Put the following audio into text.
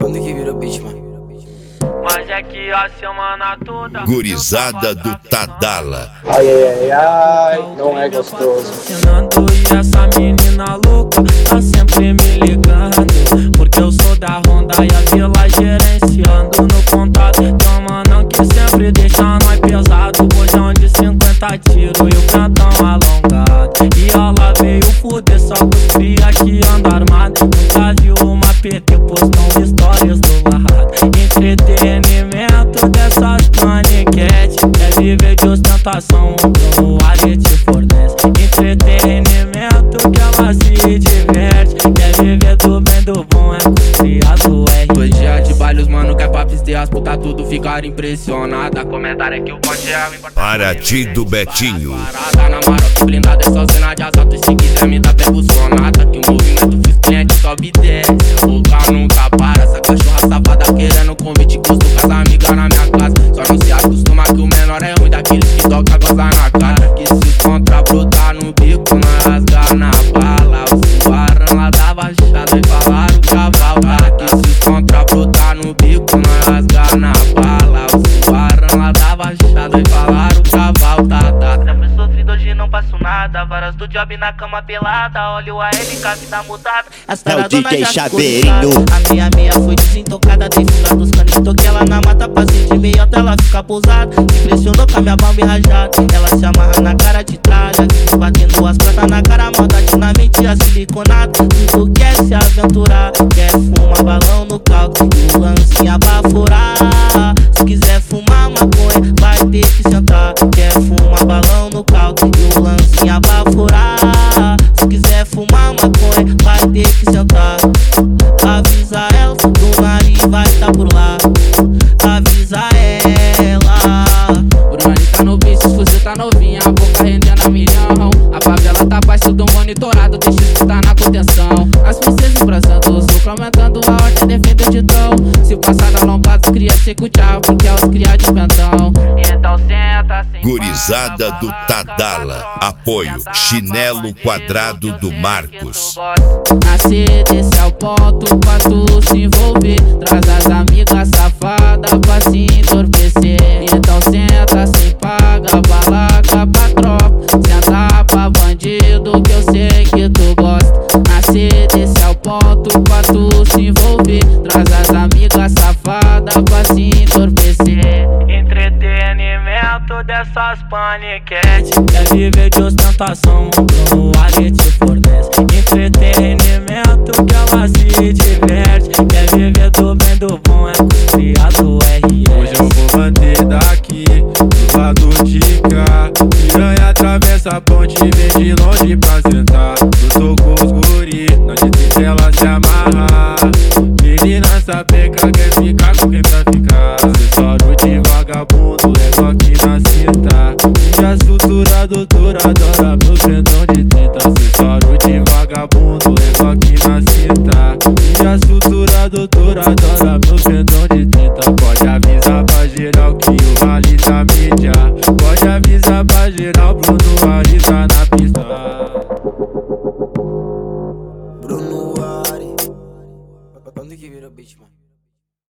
Quando que vira beat, mano? Mas é que a semana toda Gurizada do Tadala. Ai, ai, ai, não é gostoso. Fernando e essa menina louca tá sempre me ligando, porque eu sou da Honda e a Vila gerenciando no contato. Então, mano, que sempre deixa nós pesado, bojão de 50 tiros e o cantão alongado. E ela veio fuder só com os cria que anda armado. Nunca viu uma PT postando stories do lado. Entretenimento dessas paniquete, quer viver de ostentação, o Ali te fornece. Entretenimento que ela se diverte, quer viver do bem do bom, é criado R. 2 dias de bailes, mano, que é pra pistear, as putas tudo ficar impressionada. Comentário é que o bonde é o importante. Paraty do Betinho. Parada na Maroc blindada, é só cena de assalto. E se quiser me dar percussionada, que o movimento fiz cliente sobe e desce. A boca nunca para, essa cachorra safada querendo convite custo com as amigas na minha casa. Só não se acostuma que o menor é ruim daqueles que toca goza na cara. Que se contra brotar no bico, nós rasgar na bala. O suarão lá da baixada e falaram cavalgar. Que se contra brotar no bico, nós rasgar na bala. O suarão lá da baixada e falaram cavalgar. Já fui sofrido, hoje não passo nada. Varas do job na cama pelada. Olha o AL com a vida mudada. É o DJ Chaveirinho. A minha foi desentocada. Dei fuga dos canos, toquei ela na mata. Passei de meiota, ela fica pousada. Impressionou com a minha balma rajada. Ela se amarra na cara de tralha, fico batendo as pratas na cara. Maldade na mente, a siliconada. Tudo quer se aventurar, quer fumar balão no carro e o lance abaforar. Se quiser fumar maconha, vai ter que sentar. Quer fumar balão no carro e o lance abaforar. Se quiser fumar maconha, vai ter que sentar. Avisa ela, do nariz vai tá por lá. Avisa ela. O nariz tá no vício, os fuzil tá novinha, a boca rendendo a milhão. A favela tá abaixo tudo monitorado, deixa escutar na contenção. As princesas embraçando, os lucros aumentando, a ordem defende o titão. Se passar da lombada, os cria seco tchau, porque é os cria de pentão. Então senta, sem Gurizada do Tadala. Apoio Chinelo Quadrado do Marcos. nascer, desse ao ponto pra tu se envolver. Traz as amigas safadas pra se entorpecer. Então senta sem paga, balaca pra tropa. Senta pra bandido que eu sei que tu gosta. Nascer, desse ao ponto pra tu se envolver. Traz as amigas safadas pra se entorpecer. Entretenimento dessas paniquete, quer viver de ostentação, o Ali te fornece. Entretenimento que ela se diverte, quer viver do bem do bom, é criado RS. Hoje eu vou bater daqui, do lado de cá. Piranha atravessa a ponte e vem de longe pra sentar. Eu